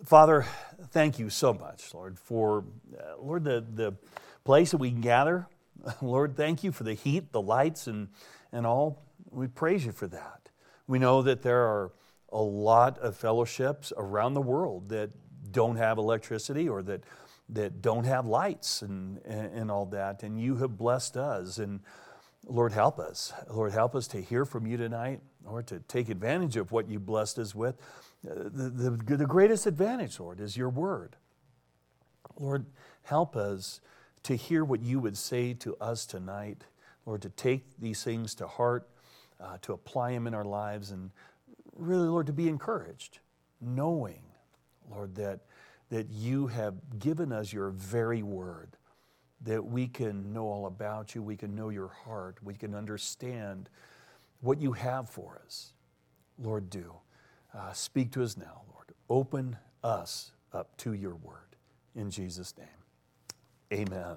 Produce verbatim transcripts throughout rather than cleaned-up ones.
Father, thank you so much, Lord, for, uh, Lord, the, the place that we can gather. Lord, thank you for the heat, the lights, and, and all. We praise you for that. We know that there are a lot of fellowships around the world that don't have electricity or that, that don't have lights and, and, and all that, and you have blessed us. And Lord, help us. Lord, help us to hear from you tonight, or to take advantage of what you blessed us with. The, the, the greatest advantage, Lord, is your word. Lord, help us to hear what you would say to us tonight. Lord, to take these things to heart, uh, to apply them in our lives, and really, Lord, to be encouraged, knowing, Lord, that, that you have given us your very word, that we can know all about you, we can know your heart, we can understand what you have for us. Lord, do. Uh, speak to us now, Lord. Open us up to your word. In Jesus' name, amen. Amen.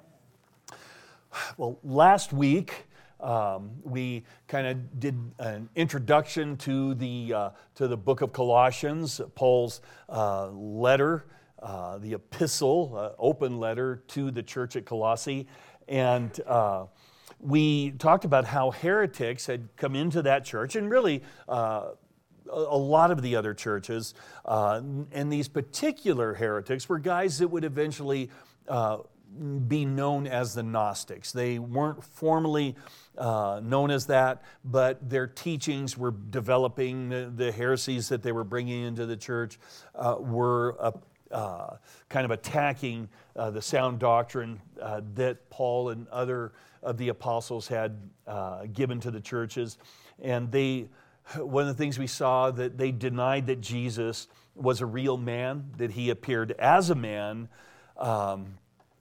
Well, last week, um, we kind of did an introduction to the, uh, to the book of Colossians, Paul's uh, letter, uh, the epistle, uh, open letter to the church at Colossae. And uh, we talked about how heretics had come into that church, and really uh, a lot of the other churches, uh, and these particular heretics were guys that would eventually uh, be known as the Gnostics. They weren't formally uh, known as that, but their teachings were developing. The, the heresies that they were bringing into the church uh, were uh, uh, kind of attacking uh, the sound doctrine uh, that Paul and other of the apostles had uh, given to the churches. And they One of the things we saw, that they denied that Jesus was a real man, that he appeared as a man, um,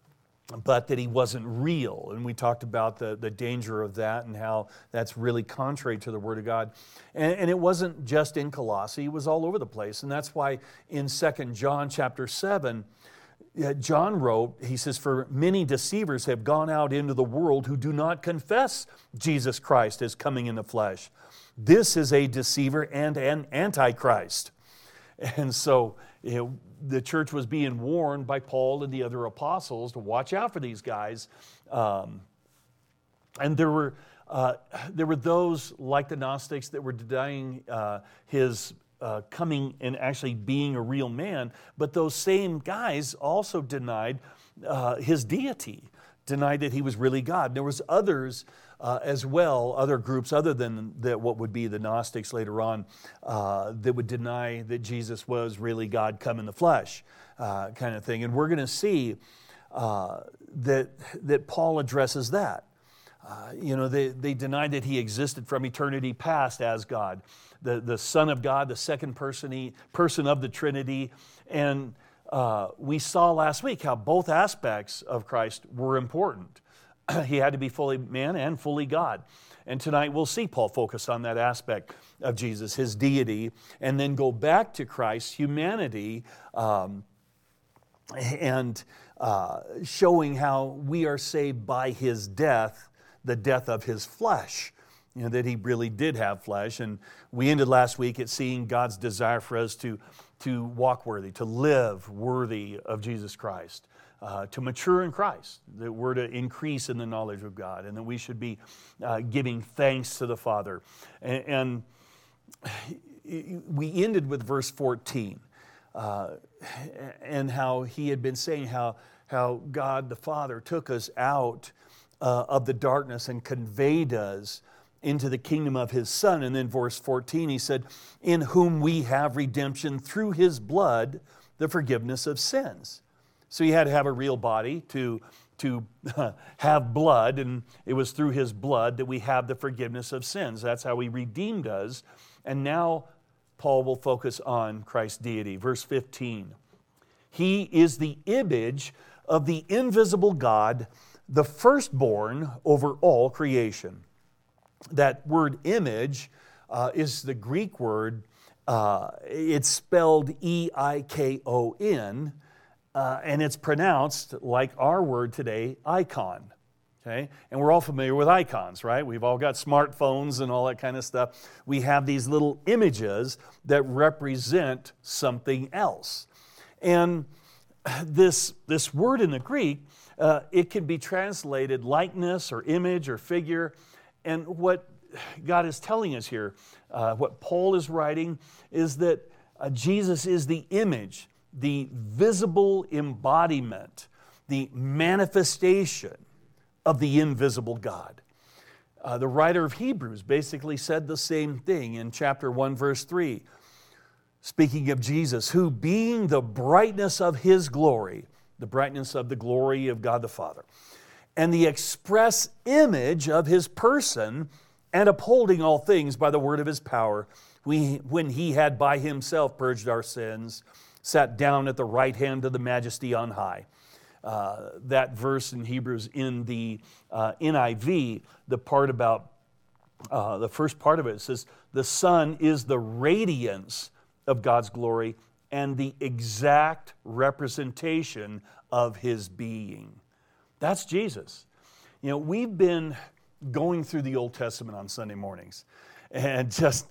but that he wasn't real. And we talked about the, the danger of that and how that's really contrary to the Word of God. And, and it wasn't just in Colossae, it was all over the place. And that's why in Second John chapter seven, John wrote, he says, "For many deceivers have gone out into the world who do not confess Jesus Christ as coming in the flesh. This is a deceiver and an antichrist." And so, you know, the church was being warned by Paul and the other apostles to watch out for these guys. Um, and there were uh, there were those like the Gnostics that were denying uh, his uh, coming and actually being a real man. But those same guys also denied uh, his deity, denied that he was really God. There was others Uh, as well, other groups other than the, what would be the Gnostics later on, uh, that would deny that Jesus was really God come in the flesh, uh, kind of thing. And we're going to see uh, that that Paul addresses that. Uh, you know, they, they denied that he existed from eternity past as God, the, the Son of God, the second person, person of the Trinity. And uh, we saw last week how both aspects of Christ were important. He had to be fully man and fully God. And tonight we'll see Paul focus on that aspect of Jesus, his deity, and then go back to Christ's humanity, um, and uh, showing how we are saved by his death, the death of his flesh. You know, that he really did have flesh. And we ended last week at seeing God's desire for us to, to walk worthy, to live worthy of Jesus Christ. Uh, to mature in Christ, that we're to increase in the knowledge of God, and that we should be uh, giving thanks to the Father. And, and we ended with verse fourteen, uh, and how he had been saying how, how God the Father took us out uh, of the darkness and conveyed us into the kingdom of his Son. And then verse fourteen, he said, "In whom we have redemption through his blood, the forgiveness of sins." So he had to have a real body to, to have blood, and it was through his blood that we have the forgiveness of sins. That's how he redeemed us. And now Paul will focus on Christ's deity. Verse fifteen, "He is the image of the invisible God, the firstborn over all creation." That word image uh, is the Greek word. Uh, it's spelled E I K O N. Uh, and it's pronounced like our word today, icon. Okay? And we're all familiar with icons, right? We've all got smartphones and all that kind of stuff. We have these little images that represent something else. And this, this word in the Greek, uh, it can be translated likeness or image or figure. And what God is telling us here, uh, what Paul is writing, is that uh, Jesus is the image, the visible embodiment, the manifestation of the invisible God. Uh, the writer of Hebrews basically said the same thing in chapter one, verse three, speaking of Jesus, who being the brightness of His glory, the brightness of the glory of God the Father, and the express image of His person, and upholding all things by the word of His power, we, when He had by Himself purged our sins, sat down at the right hand of the Majesty on high. Uh, that verse in Hebrews in the uh, N I V, the part about, uh, the first part of it, it says, the Son is the radiance of God's glory and the exact representation of His being. That's Jesus. You know, we've been going through the Old Testament on Sunday mornings, and just,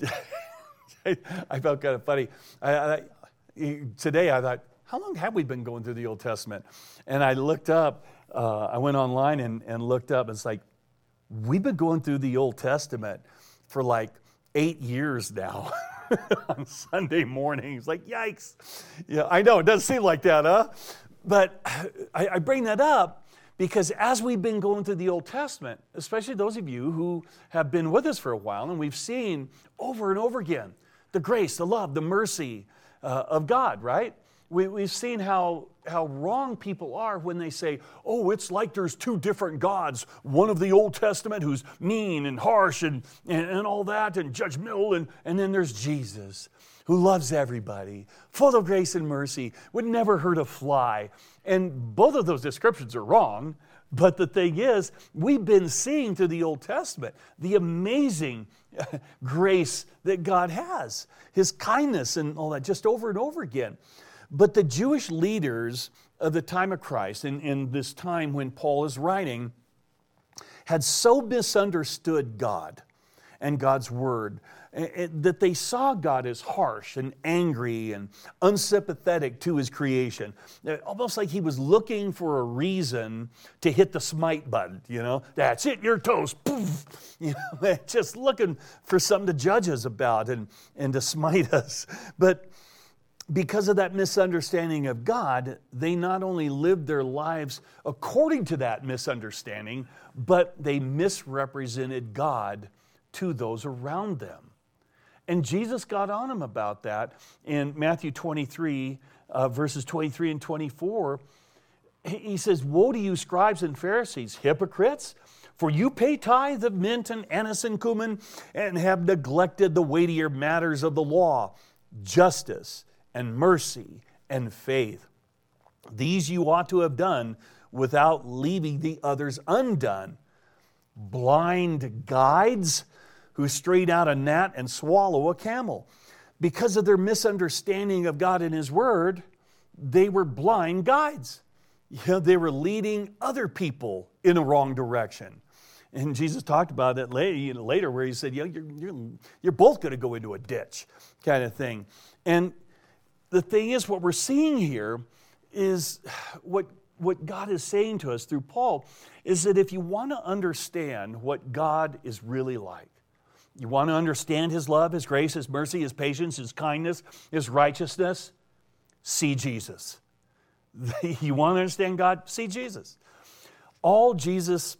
I felt kind of funny. I, I, today I thought, how long have we been going through the Old Testament? And I looked up, uh, I went online and, and looked up, and it's like, we've been going through the Old Testament for like eight years now on Sunday mornings. Like, yikes. Yeah, I know, it doesn't seem like that, huh? But I, I bring that up because as we've been going through the Old Testament, especially those of you who have been with us for a while, and we've seen over and over again the grace, the love, the mercy uh, of God, right? We, we've seen how, how wrong people are when they say, oh, it's like there's two different gods. One of the Old Testament who's mean and harsh and, and, and all that and judgmental, and, and then there's Jesus who loves everybody, full of grace and mercy, would never hurt a fly. And both of those descriptions are wrong, but the thing is, we've been seeing through the Old Testament the amazing grace that God has, His kindness and all that, just over and over again. But the Jewish leaders of the time of Christ, in, in this time when Paul is writing, had so misunderstood God and God's Word that they saw God as harsh and angry and unsympathetic to His creation. Almost like He was looking for a reason to hit the smite button, you know. That's it, you're toast. Poof. You know, just looking for something to judge us about and, and to smite us. But because of that misunderstanding of God, they not only lived their lives according to that misunderstanding, but they misrepresented God to those around them. And Jesus got on them about that in Matthew twenty-three, uh, verses twenty-three and twenty-four. He says, woe to you, scribes and Pharisees, hypocrites! For you pay tithe of mint and anise and cumin, and have neglected the weightier matters of the law, justice and mercy and faith. These you ought to have done without leaving the others undone. Blind guides who straight out a gnat and swallow a camel. Because of their misunderstanding of God and His Word, they were blind guides. You know, they were leading other people in a wrong direction. And Jesus talked about it later, you know, later where He said, yeah, you're, you're, you're both going to go into a ditch kind of thing. And the thing is, what we're seeing here is what, what God is saying to us through Paul is that if you want to understand what God is really like, you want to understand His love, His grace, His mercy, His patience, His kindness, His righteousness, see Jesus. You want to understand God? See Jesus. All Jesus,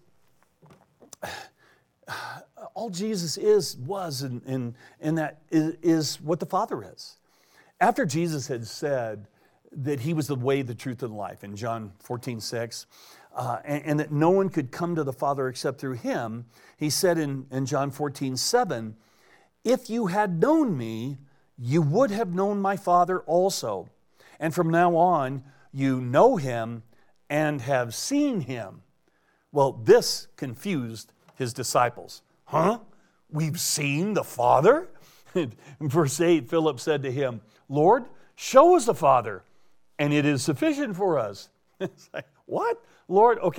all Jesus is, was, and, and, and that is, is what the Father is. After Jesus had said that He was the way, the truth, and the life in John fourteen six, uh, and, and that no one could come to the Father except through Him, He said in, in John fourteen seven, if you had known me, you would have known my Father also. And from now on, you know Him and have seen Him. Well, this confused His disciples. Huh? We've seen the Father? In verse eight, Philip said to Him, Lord, show us the Father, and it is sufficient for us. It's like, what? Lord, okay,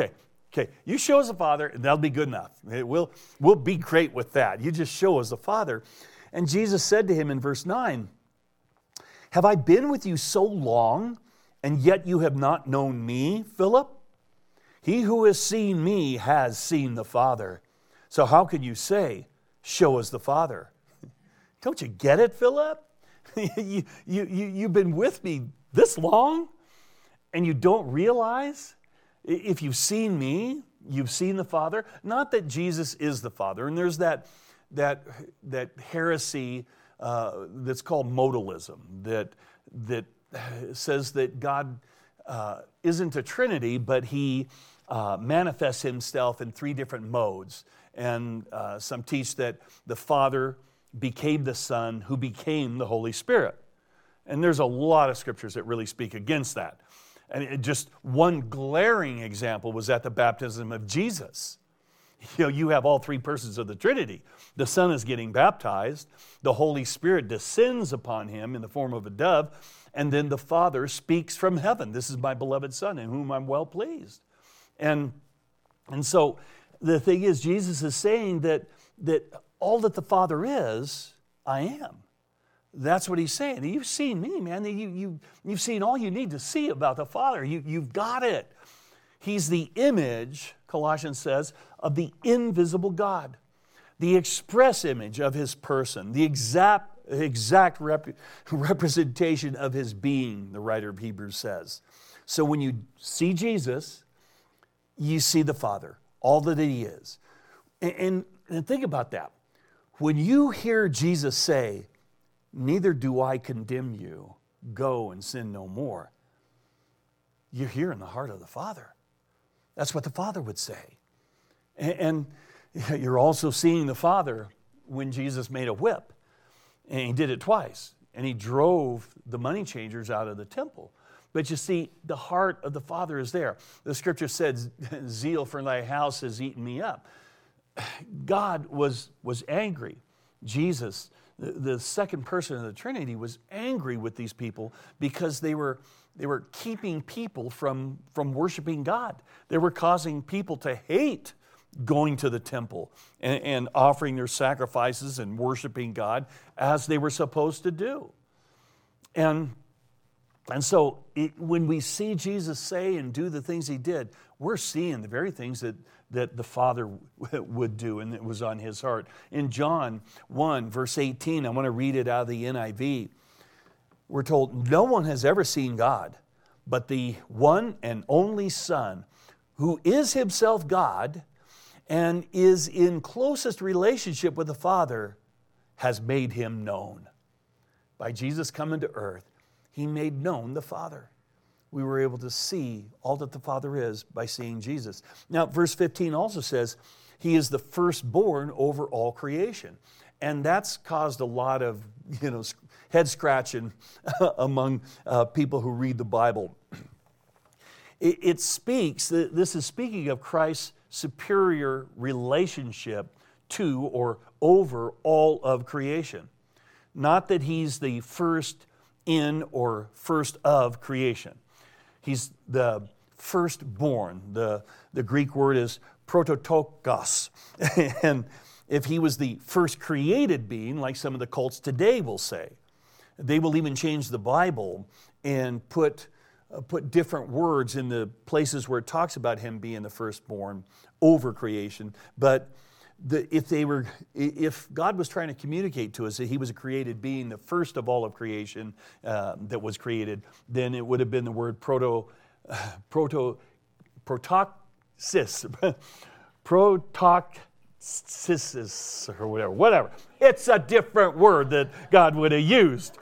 Okay, you show us the Father, and that'll be good enough. It will, we'll be great with that. You just show us the Father. And Jesus said to him in verse nine, have I been with you so long, and yet you have not known me, Philip? He who has seen me has seen the Father. So how can you say, show us the Father? Don't you get it, Philip? you, you, you, you've been with me this long, and you don't realize? If you've seen me, you've seen the Father. Not that Jesus is the Father. And there's that, that, that heresy uh, that's called modalism, that, that says that God uh, isn't a Trinity, but He uh, manifests Himself in three different modes. And uh, some teach that the Father became the Son, who became the Holy Spirit. And there's a lot of scriptures that really speak against that. And it, just one glaring example was at the baptism of Jesus. You know, you have all three persons of the Trinity. The Son is getting baptized. The Holy Spirit descends upon Him in the form of a dove. And then the Father speaks from heaven. This is my beloved Son in whom I'm well pleased. And, and so the thing is, Jesus is saying that, that all that the Father is, I am. That's what He's saying. You've seen me, man. You, you, you've seen all you need to see about the Father. You, you've got it. He's the image, Colossians says, of the invisible God, the express image of His person, the exact, exact rep, representation of His being, the writer of Hebrews says. So when you see Jesus, you see the Father, all that He is. And, and, and think about that. When you hear Jesus say, neither do I condemn you, go and sin no more, you're hearing the heart of the Father. That's what the Father would say. And, and you're also seeing the Father when Jesus made a whip. And He did it twice. And He drove the money changers out of the temple. But you see, the heart of the Father is there. The scripture says, zeal for thy house has eaten me up. God was, was angry. Jesus, the, the second person of the Trinity, was angry with these people because they were, they were keeping people from, from worshiping God. They were causing people to hate going to the temple and, and offering their sacrifices and worshiping God as they were supposed to do. And, and so it, when we see Jesus say and do the things He did, we're seeing the very things that, that the Father would do, and it was on His heart. In John one, verse eighteen, I want to read it out of the N I V. We're told, no one has ever seen God, but the one and only Son, who is Himself God and is in closest relationship with the Father, has made Him known. By Jesus coming to earth, He made known the Father. We were able to see all that the Father is by seeing Jesus. Now, verse fifteen also says, He is the firstborn over all creation. And that's caused a lot of, you know, head scratching among uh, people who read the Bible. It, it speaks, this is speaking of Christ's superior relationship to or over all of creation. Not that He's the first in or first of creation. He's the firstborn. The, the Greek word is prototokos. And if He was the first created being, like some of the cults today will say, they will even change the Bible and put, uh, put different words in the places where it talks about Him being the firstborn over creation. But the, if they were, if God was trying to communicate to us that He was a created being, the first of all of creation uh, that was created, then it would have been the word proto, uh, proto, protoxis, protoxis or whatever, whatever. It's a different word that God would have used.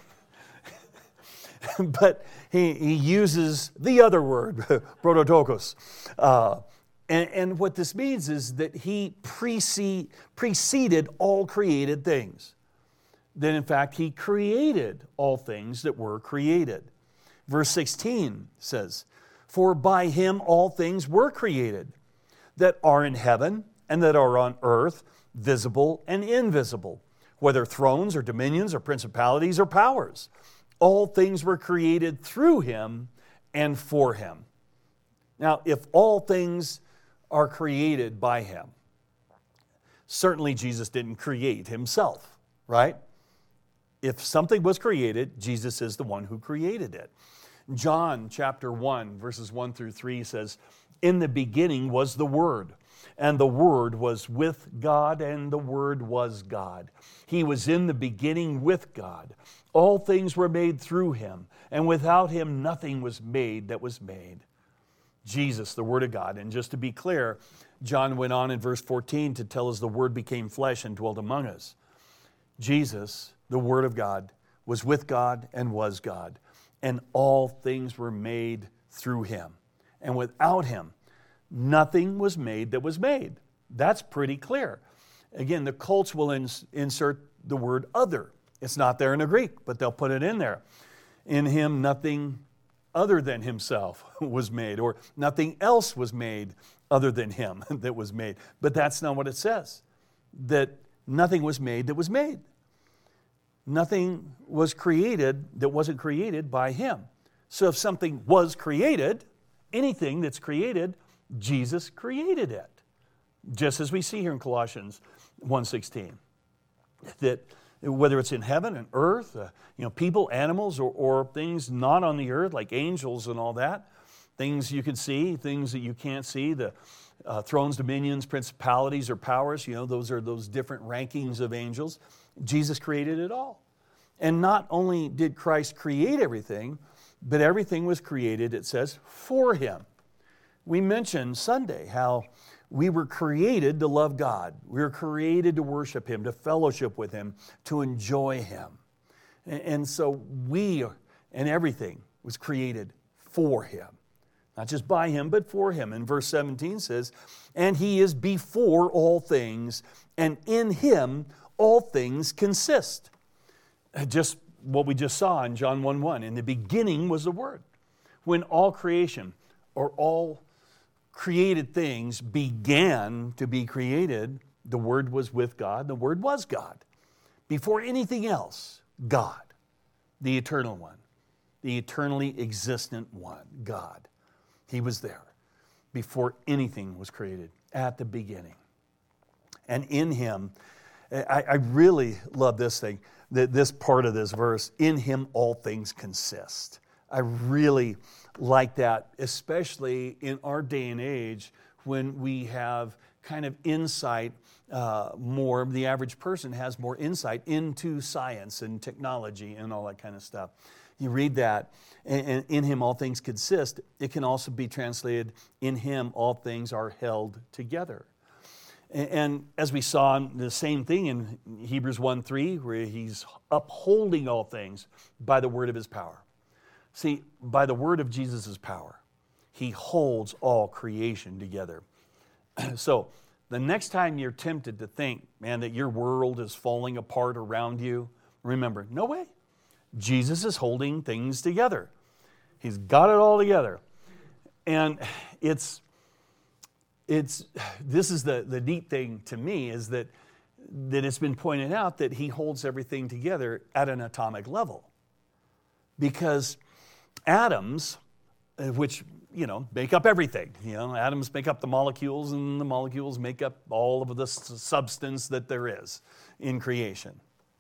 But he, he uses the other word, prototokos. Uh, And, and what this means is that He precede, preceded all created things. That in fact He created all things that were created. Verse sixteen says, for by Him all things were created, that are in heaven and that are on earth, visible and invisible, whether thrones or dominions or principalities or powers. All things were created through Him and for Him. Now, if all things are created by him. Certainly Jesus didn't create himself, right? If something was created, Jesus is the one who created it. John chapter one, verses one through three says, "In the beginning was the Word, and the Word was with God, and the Word was God. He was in the beginning with God. All things were made through him, and without him nothing was made that was made." Jesus, the Word of God. And just to be clear, John went on in verse fourteen to tell us the Word became flesh and dwelt among us. Jesus, the Word of God, was with God and was God, and all things were made through him. And without him, nothing was made that was made. That's pretty clear. Again, the cults will ins- insert the word other. It's not there in the Greek, but they'll put it in there. In him, nothing other than himself was made, or nothing else was made other than him that was made. But that's not what it says, that nothing was made that was made. Nothing was created that wasn't created by him. So if something was created, anything that's created, Jesus created it. Just as we see here in Colossians one sixteen, that whether it's in heaven and earth, uh, you know, people, animals, or, or things not on the earth, like angels and all that, things you can see, things that you can't see, the uh, thrones, dominions, principalities, or powers, you know, those are those different rankings of angels. Jesus created it all. And not only did Christ create everything, but everything was created, it says, for him. We mentioned Sunday how we were created to love God. We were created to worship him, to fellowship with him, to enjoy him. And so we and everything was created for him. Not just by him, but for him. And verse seventeen says, "And he is before all things, and in him all things consist." Just what we just saw in John one one. In the beginning was the Word. When all creation, or all created things began to be created, the Word was with God, the Word was God. Before anything else, God, the eternal one, the eternally existent one, God. He was there before anything was created, at the beginning. And in him, I, I really love this thing, this part of this verse, in him all things consist. I really like that, especially in our day and age when we have kind of insight uh, more, the average person has more insight into science and technology and all that kind of stuff. You read that, and, and in him all things consist. It can also be translated, in him all things are held together. And, and as we saw the same thing in Hebrews one three, where he's upholding all things by the word of his power. See, by the word of Jesus' power, he holds all creation together. So, the next time you're tempted to think, man, that your world is falling apart around you, remember, no way. Jesus is holding things together. He's got it all together. And it's, it's this is the, the neat thing to me, is that, that it's been pointed out that he holds everything together at an atomic level. Because atoms, which, you know, make up everything. You know, atoms make up the molecules, and the molecules make up all of the substance that there is in creation.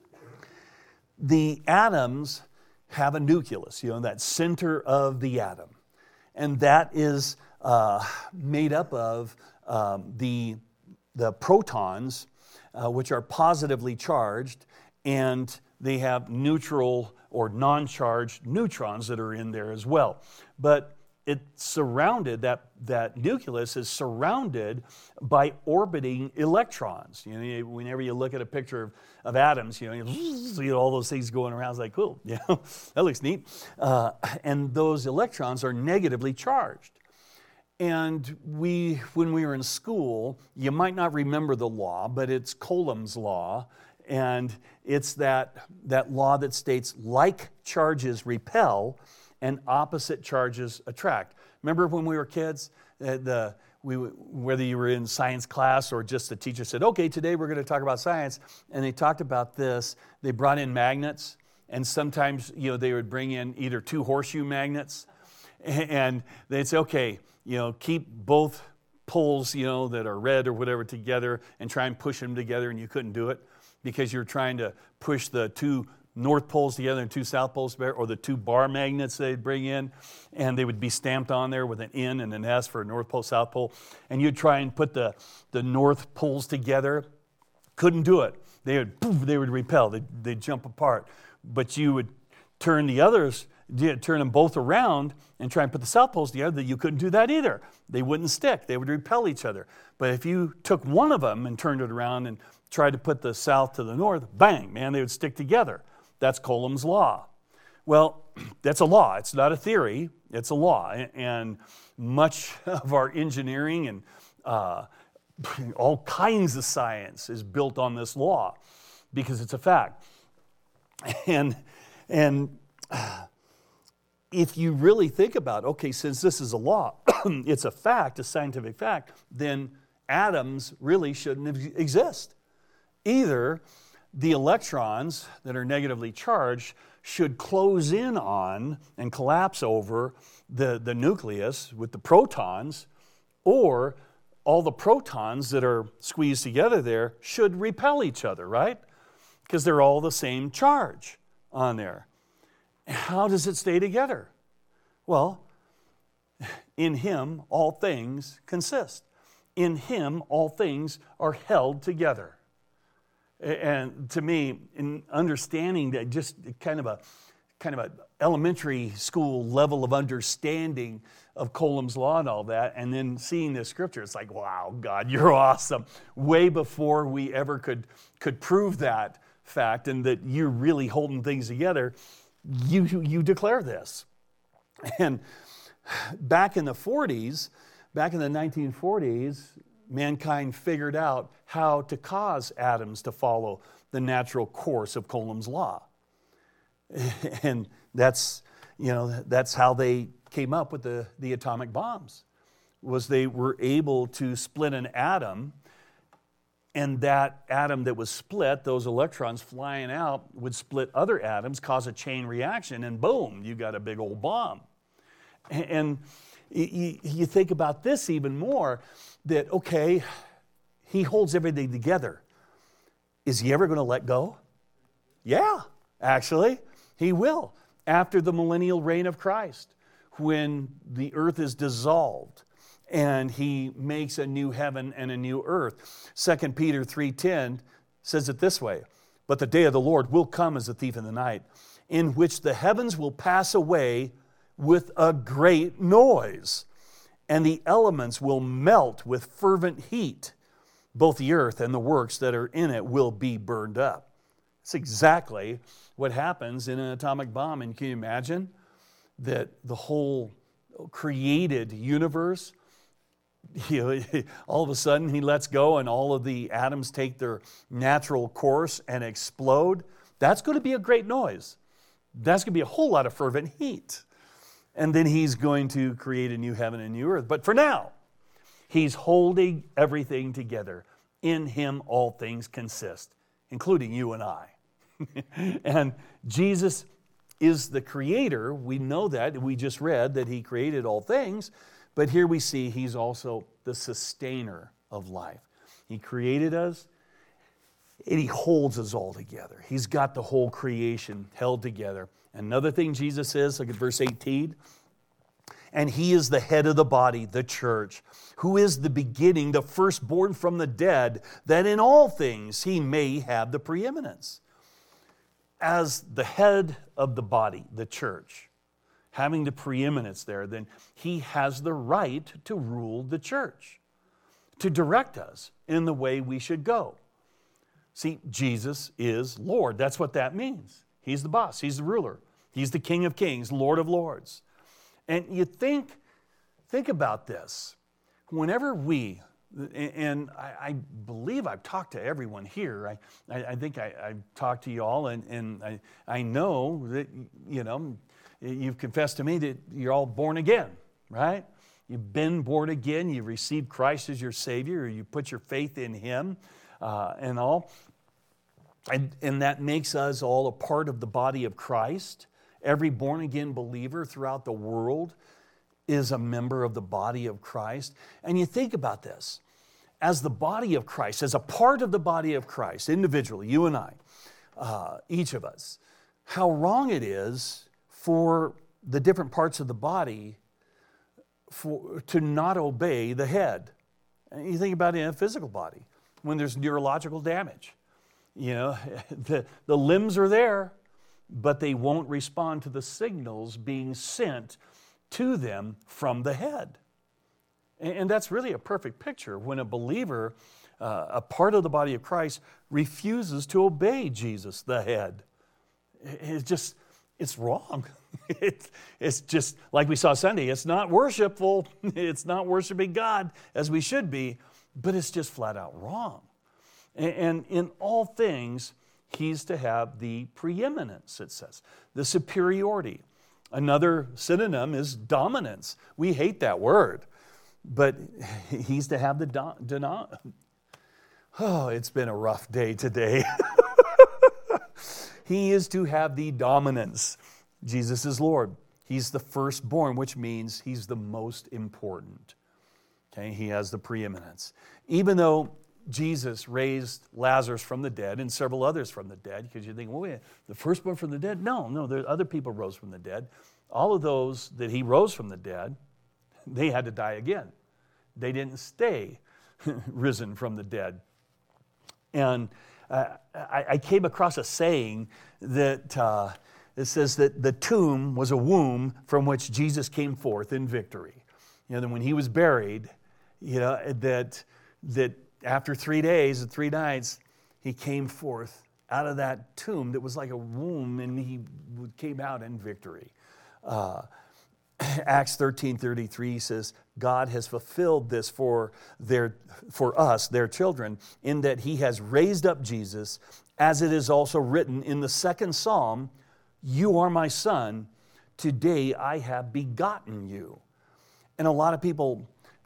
The atoms have a nucleus, you know, that center of the atom. And that is uh, made up of um, the, the protons, uh, which are positively charged, and they have neutral or non-charged neutrons that are in there as well. But it's surrounded, that, that nucleus is surrounded by orbiting electrons. You know, whenever you look at a picture of, of atoms, you know, you see all those things going around. It's like, cool, you know, that looks neat. Uh, and those electrons are negatively charged. And we, when we were in school, you might not remember the law, but it's Coulomb's law. And it's that, that law that states like charges repel and opposite charges attract. Remember when we were kids, uh, the, we, whether you were in science class or just the teacher said, okay, today we're going to talk about science, and they talked about this. They brought in magnets, and sometimes, you know, they would bring in either two horseshoe magnets, and they'd say, okay, you know, keep both poles, you know, that are red or whatever together and try and push them together, and you couldn't do it because you're trying to push the two north poles together and two south poles together, or the two bar magnets they'd bring in, and they would be stamped on there with an N and an S for north pole, south pole, and you'd try and put the, the north poles together. Couldn't do it. They would, poof, they would repel. They'd, they'd jump apart. But you would turn the others, turn them both around and try and put the south poles together. That you couldn't do that either. They wouldn't stick. They would repel each other. But if you took one of them and turned it around and tried to put the south to the north, bang, man, they would stick together. That's Coulomb's law. Well, that's a law. It's not a theory. It's a law. And much of our engineering and uh, all kinds of science is built on this law because it's a fact. And, and if you really think about, okay, since this is a law, it's a fact, a scientific fact, then atoms really shouldn't exist. Either the electrons that are negatively charged should close in on and collapse over the, the nucleus with the protons, or all the protons that are squeezed together there should repel each other, right? Because they're all the same charge on there. How does it stay together? Well, in Him all things consist. In Him all things are held together. And to me, in understanding that, just kind of a kind of an elementary school level of understanding of Coulomb's law and all that, and then seeing this scripture, it's like, wow, God, you're awesome. Way before we ever could could prove that fact and that you're really holding things together, you you declare this. And back in the forties, back in the nineteen forties, mankind figured out how to cause atoms to follow the natural course of Coulomb's law. And that's, you know, that's how they came up with the, the atomic bombs, was they were able to split an atom, and that atom that was split, those electrons flying out, would split other atoms, cause a chain reaction, and boom, you got a big old bomb. And you, you think about this even more, that, okay, He holds everything together. Is He ever going to let go? Yeah, actually, He will. After the millennial reign of Christ, when the earth is dissolved and He makes a new heaven and a new earth. Second Peter three ten says it this way, "But the day of the Lord will come as a thief in the night, in which the heavens will pass away with a great noise, and the elements will melt with fervent heat. Both the earth and the works that are in it will be burned up." It's exactly what happens in an atomic bomb. And can you imagine that the whole created universe, you know, all of a sudden He lets go and all of the atoms take their natural course and explode? That's going to be a great noise. That's going to be a whole lot of fervent heat. And then He's going to create a new heaven and a new earth. But for now, He's holding everything together. In Him all things consist, including you and I. And Jesus is the creator. We know that. We just read that He created all things. But here we see He's also the sustainer of life. He created us, and He holds us all together. He's got the whole creation held together. Another thing Jesus says, look at verse eighteen. "And He is the head of the body, the church, who is the beginning, the firstborn from the dead, that in all things He may have the preeminence." As the head of the body, the church, having the preeminence there, then He has the right to rule the church, to direct us in the way we should go. See, Jesus is Lord. That's what that means. He's the boss. He's the ruler. He's the King of kings, Lord of lords. And you think, think about this. Whenever we, and I, I believe I've talked to everyone here. I, I, I think I, I've talked to you all, and, and I, I know that, you know, you've confessed to me that you're all born again, right? You've been born again. You've received Christ as your Savior. Or you put your faith in Him uh, and all. And, and that makes us all a part of the body of Christ. Every born-again believer throughout the world is a member of the body of Christ. And you think about this. As the body of Christ, as a part of the body of Christ, individually, you and I, uh, each of us, how wrong it is for the different parts of the body for, to not obey the head. And you think about it in a physical body, when there's neurological damage. You know, the, the limbs are there, but they won't respond to the signals being sent to them from the head. And, and that's really a perfect picture when a believer, uh, a part of the body of Christ, refuses to obey Jesus, the head. It's just, it's wrong. It, it's just, like we saw Sunday, it's not worshipful. It's not worshiping God as we should be, but it's just flat out wrong. And, and in all things, he's to have the preeminence, it says, the superiority. Another synonym is dominance. We hate that word, but he's to have the do, do, oh, it's been a rough day today. He is to have the dominance. Jesus is Lord. He's the firstborn, which means he's the most important. Okay, he has the preeminence. Even though Jesus raised Lazarus from the dead and several others from the dead, because you think, well, wait, the firstborn from the dead? No, no, there, other people rose from the dead. All of those that he rose from the dead, they had to die again. They didn't stay risen from the dead. And uh, I, I came across a saying that uh, it says that the tomb was a womb from which Jesus came forth in victory. You know, that when he was buried, you know, that that after three days and three nights, he came forth out of that tomb that was like a womb, and he came out in victory. Uh, Acts thirteen thirty-three says, God has fulfilled this for their for us, their children, in that he has raised up Jesus, as it is also written in the second psalm, you are my son, today I have begotten you. And a lot of people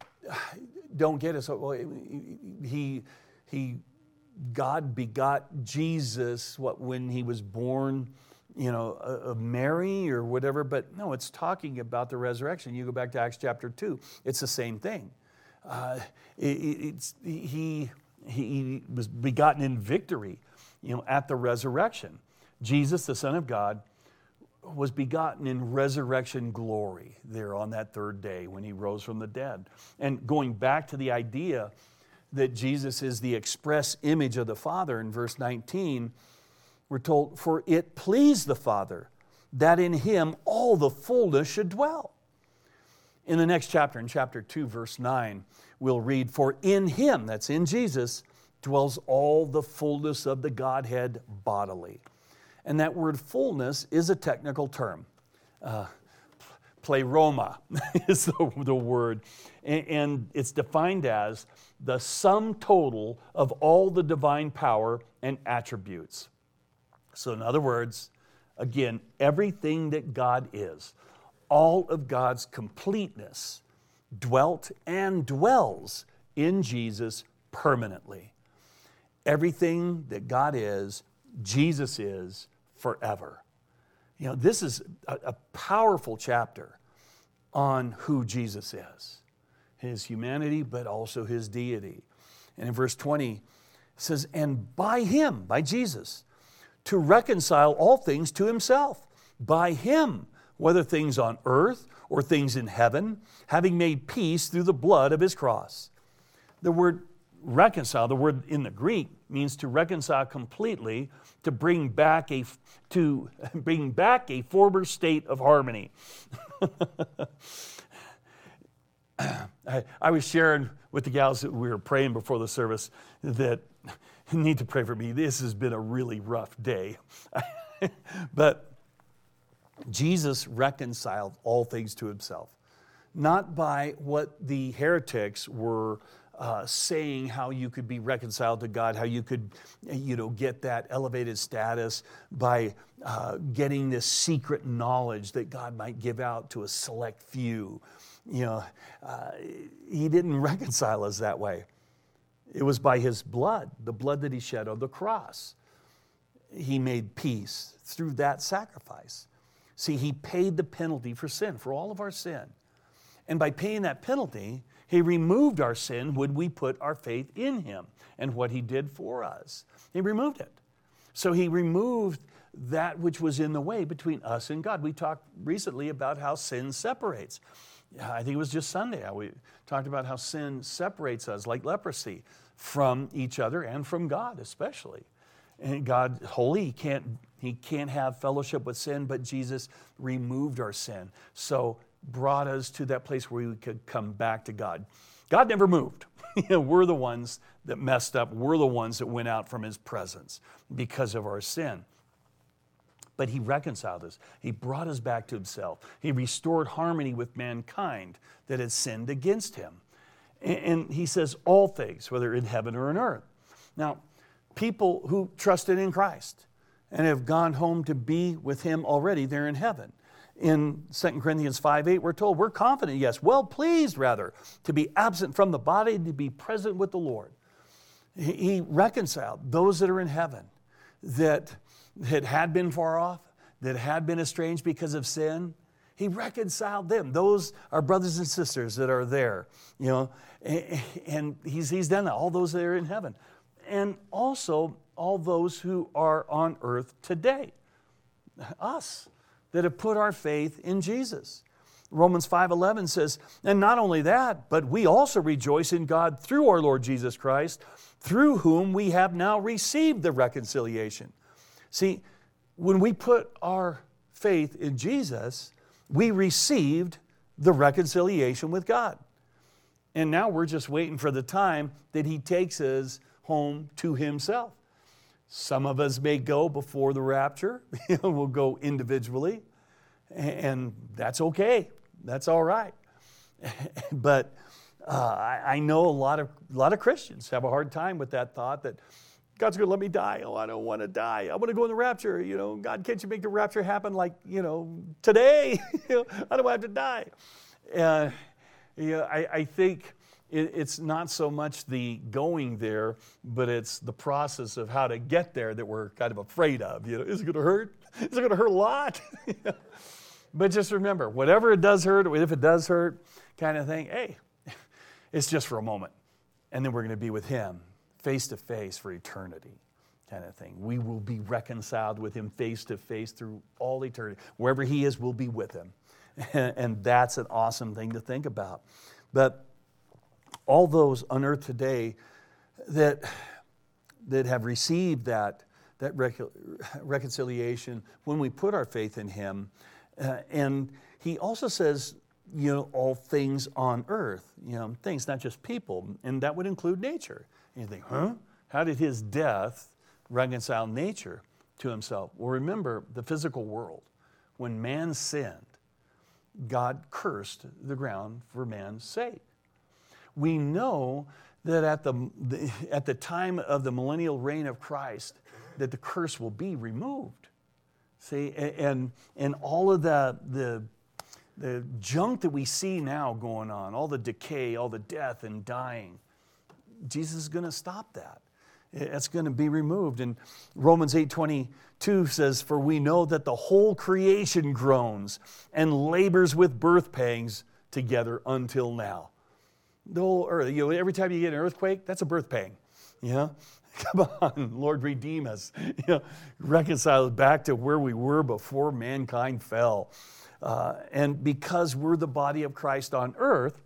don't get it. So, well, he, he, God begot Jesus, what, when he was born, you know, of Mary or whatever, but no, it's talking about the resurrection. You go back to Acts chapter two, it's the same thing. Uh, it, it's, he, he was begotten in victory, you know, at the resurrection. Jesus, the Son of God, was begotten in resurrection glory there on that third day when he rose from the dead. And going back to the idea that Jesus is the express image of the Father in verse nineteen, we're told, for it pleased the Father that in him all the fullness should dwell. In the next chapter, in chapter two, verse nine, we'll read, for in him, that's in Jesus, dwells all the fullness of the Godhead bodily. And that word fullness is a technical term. Uh, pleroma is the, the word. And, and it's defined as the sum total of all the divine power and attributes. So in other words, again, everything that God is, all of God's completeness dwelt and dwells in Jesus permanently. Everything that God is, Jesus is forever. You know, this is a, a powerful chapter on who Jesus is. His humanity, but also his deity. And in verse twenty, it says, and by him, by Jesus, to reconcile all things to himself. By him, whether things on earth or things in heaven, having made peace through the blood of his cross. The word reconcile, the word in the Greek, means to reconcile completely, to bring back a, to bring back a former state of harmony. I, I was sharing with the gals that we were praying before the service that you need to pray for me. This has been a really rough day. But Jesus reconciled all things to himself, not by what the heretics were uh, saying, how you could be reconciled to God, how you could, you know, get that elevated status by uh, getting this secret knowledge that God might give out to a select few. You know, uh, he didn't reconcile us that way. It was by his blood, the blood that he shed on the cross. He made peace through that sacrifice. See, he paid the penalty for sin, for all of our sin. And by paying that penalty, he removed our sin when we put our faith in him and what he did for us. He removed it. So he removed that which was in the way between us and God. We talked recently about how sin separates. I think it was just Sunday how we talked about how sin separates us like leprosy from each other and from God especially. And God, holy, he can't, he can't have fellowship with sin, but Jesus removed our sin. So brought us to that place where we could come back to God. God never moved. You know, we're the ones that messed up. We're the ones that went out from his presence because of our sin. But he reconciled us. He brought us back to himself. He restored harmony with mankind that had sinned against him. And he says all things, whether in heaven or in earth. Now, people who trusted in Christ and have gone home to be with him already, they're in heaven. In Second Corinthians five eight, we're told, we're confident, yes, well pleased rather, to be absent from the body and to be present with the Lord. He reconciled those that are in heaven that, that had been far off, that had been estranged because of sin. He reconciled them. Those are brothers and sisters that are there, you know, and he's, he's done that, all those that are in heaven. And also all those who are on earth today, us, that have put our faith in Jesus. Romans five eleven says, and not only that, but we also rejoice in God through our Lord Jesus Christ, through whom we have now received the reconciliation. See, when we put our faith in Jesus, we received the reconciliation with God. And now we're just waiting for the time that he takes us home to himself. Some of us may go before the rapture. We'll go individually. And that's okay. That's all right. But uh, I, I know a lot of a lot of Christians have a hard time with that thought that God's going to let me die. Oh, I don't want to die. I want to go in the rapture. You know, God, can't you make the rapture happen like, you know, today? I don't have to die. Uh, yeah, I, I think it, it's not so much the going there, but it's the process of how to get there that we're kind of afraid of. You know, is it going to hurt? Is it going to hurt a lot? But just remember, whatever it does hurt, if it does hurt, kind of thing, hey, it's just for a moment. And then we're going to be with him face to face for eternity, kind of thing. We will be reconciled with him face to face through all eternity. Wherever he is, we'll be with him. And that's an awesome thing to think about. But all those on earth today that, that have received that, that rec- reconciliation when we put our faith in him, uh, and he also says, you know, all things on earth, you know, things, not just people, and that would include nature. And you think, huh? How did his death reconcile nature to himself? Well, remember the physical world. When man sinned, God cursed the ground for man's sake. We know that at the, the at the time of the millennial reign of Christ, that the curse will be removed. See, and and all of the the the junk that we see now going on, all the decay, all the death and dying, Jesus is going to stop that. It's going to be removed. And Romans eight twenty-two says, for we know that the whole creation groans and labors with birth pangs together until now. The whole earth, you know, every time you get an earthquake, that's a birth pang. You know? Come on, Lord, redeem us. You know, reconcile us back to where we were before mankind fell. Uh, and because we're the body of Christ on earth,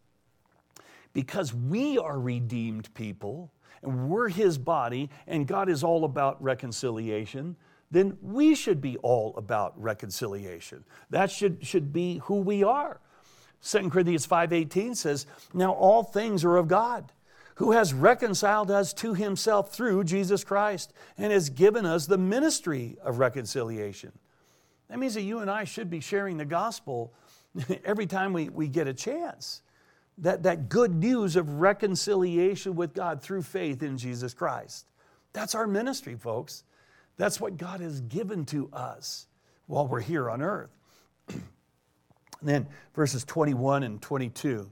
because we are redeemed people, and we're his body, and God is all about reconciliation, then we should be all about reconciliation. That should, should be who we are. Second Corinthians five eighteen says, now all things are of God, who has reconciled us to himself through Jesus Christ, and has given us the ministry of reconciliation. That means that you and I should be sharing the gospel every time we, we get a chance. That, that good news of reconciliation with God through faith in Jesus Christ. That's our ministry, folks. That's what God has given to us while we're here on earth. And then verses twenty-one and twenty-two.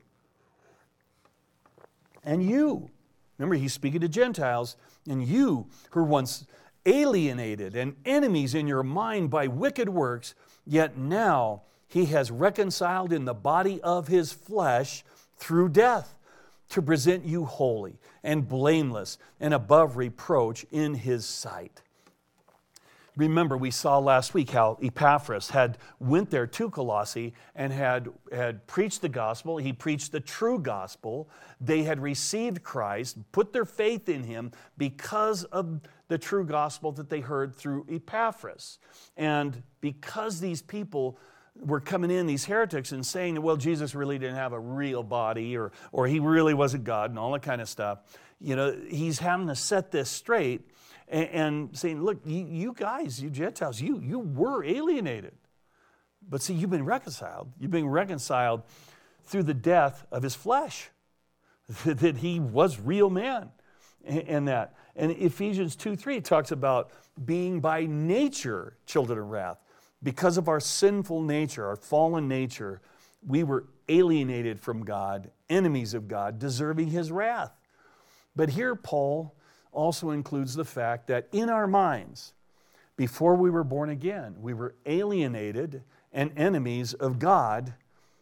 And you, remember he's speaking to Gentiles, and you who were once alienated and enemies in your mind by wicked works, yet now He has reconciled in the body of His flesh through death to present you holy and blameless and above reproach in His sight. Remember, we saw last week how Epaphras had went there to Colossae and had, had preached the gospel. He preached the true gospel. They had received Christ, put their faith in Him because of the true gospel that they heard through Epaphras. And because these people were coming in, these heretics, and saying, well, Jesus really didn't have a real body, or, or He really wasn't God, and all that kind of stuff, you know, He's having to set this straight. And saying, look, you, you guys, you Gentiles, you, you were alienated. But see, you've been reconciled. You've been reconciled through the death of His flesh, that He was real man, and that. And Ephesians two three talks about being by nature children of wrath. Because of our sinful nature, our fallen nature, we were alienated from God, enemies of God, deserving His wrath. But here Paul also includes the fact that in our minds, before we were born again, we were alienated and enemies of God,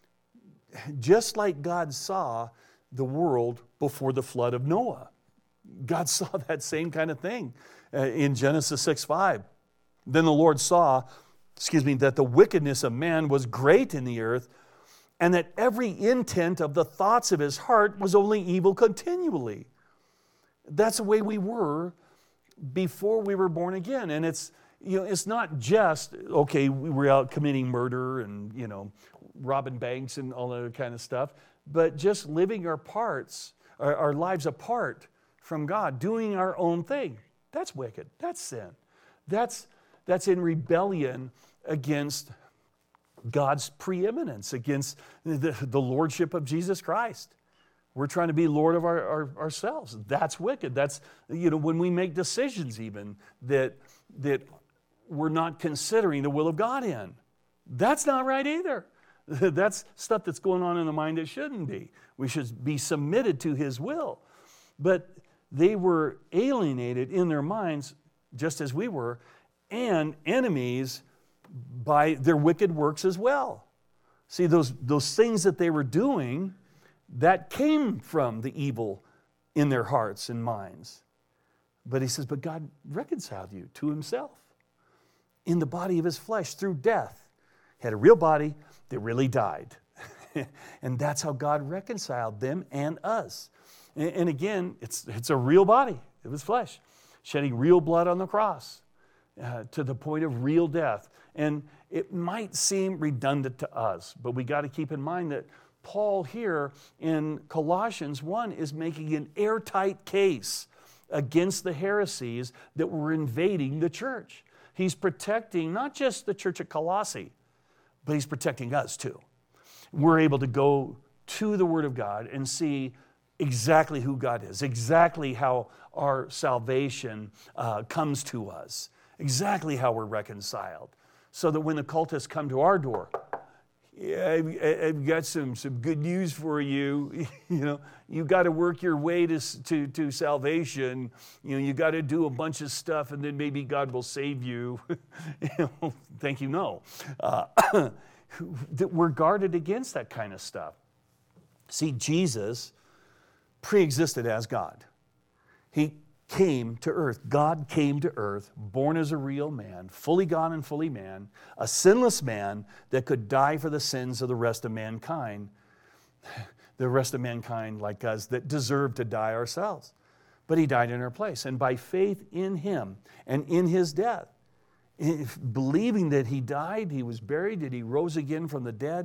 just like God saw the world before the flood of Noah. God saw that same kind of thing uh, in Genesis six five. Then the Lord saw, excuse me, that the wickedness of man was great in the earth, and that every intent of the thoughts of his heart was only evil continually. That's the way we were before we were born again. And it's, you know, it's not just, okay, we were out committing murder and, you know, robbing banks and all that kind of stuff, but just living our parts, our, our lives apart from God, doing our own thing. That's wicked. That's sin. That's, that's in rebellion against God's preeminence, against the, the lordship of Jesus Christ. We're trying to be Lord of our, our, ourselves. That's wicked. That's, you know, when we make decisions even that, that we're not considering the will of God in. That's not right either. That's stuff that's going on in the mind that shouldn't be. We should be submitted to His will. But they were alienated in their minds, just as we were, and enemies by their wicked works as well. See, those, those things that they were doing, that came from the evil in their hearts and minds. But he says, but God reconciled you to Himself in the body of His flesh through death. He had a real body that really died. And that's how God reconciled them and us. And, and again, it's, it's a real body. It was flesh, shedding real blood on the cross uh, to the point of real death. And it might seem redundant to us, but we got to keep in mind that Paul here in Colossians one is making an airtight case against the heresies that were invading the church. He's protecting not just the church at Colossae, but he's protecting us too. We're able to go to the Word of God and see exactly who God is, exactly how our salvation uh, comes to us, exactly how we're reconciled, so that when the cultists come to our door, yeah, I've, I've got some, some good news for you. You know, you got to work your way to, to, to salvation. You know, you got to do a bunch of stuff, and then maybe God will save you. You know, thank you, no. Uh, we're guarded against that kind of stuff. See, Jesus pre-existed as God. He came to earth. God came to earth, born as a real man, fully God and fully man, a sinless man that could die for the sins of the rest of mankind, the rest of mankind like us that deserve to die ourselves. But He died in our place. And by faith in Him and in His death, if believing that He died, He was buried, that He rose again from the dead,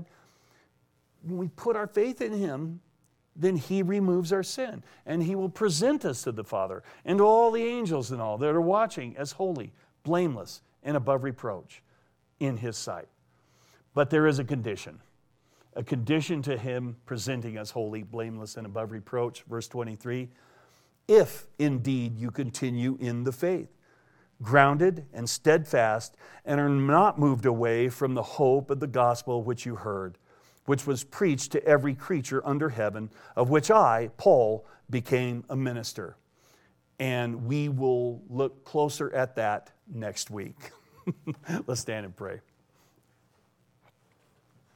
when we put our faith in Him, then He removes our sin, and He will present us to the Father and to all the angels and all that are watching as holy, blameless, and above reproach in His sight. But there is a condition, a condition to Him presenting us holy, blameless, and above reproach. Verse twenty-three, if indeed you continue in the faith, grounded and steadfast, and are not moved away from the hope of the gospel which you heard, which was preached to every creature under heaven, of which I, Paul, became a minister. And we will look closer at that next week. Let's stand and pray.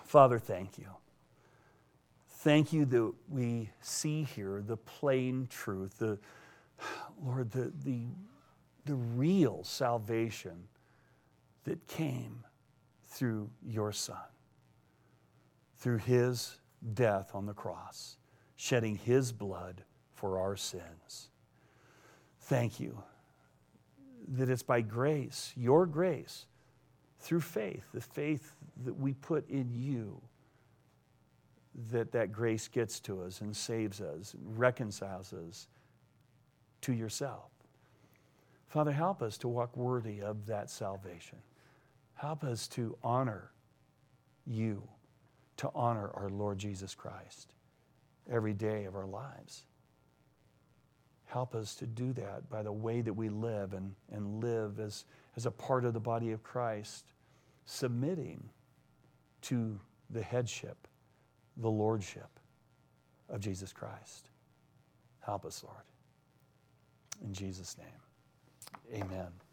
Father, thank you. Thank you that we see here the plain truth, the Lord, the, the, the real salvation that came through your Son, through his death on the cross, shedding his blood for our sins. Thank you that it's by grace, your grace, through faith, the faith that we put in you, that that grace gets to us and saves us, and reconciles us to yourself. Father, help us to walk worthy of that salvation. Help us to honor you, to honor our Lord Jesus Christ every day of our lives. Help us to do that by the way that we live and, and live as, as a part of the body of Christ, submitting to the headship, the lordship of Jesus Christ. Help us, Lord. In Jesus' name, amen.